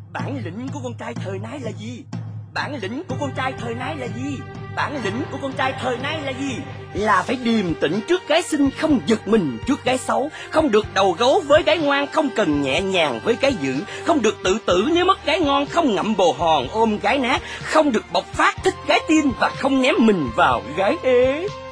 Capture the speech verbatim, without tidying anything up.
Bản lĩnh của con trai thời nay là gì? Bản lĩnh của con trai thời nay là gì? Bản lĩnh của con trai thời nay là gì? Là phải điềm tĩnh trước gái xinh, không giật mình trước gái xấu. Không được đầu gấu với gái ngoan, không cần nhẹ nhàng với gái dữ. Không được tự tử nếu mất gái ngon, không ngậm bồ hòn ôm gái nát. Không được bộc phát thích gái tiên và không ném mình vào gái ế.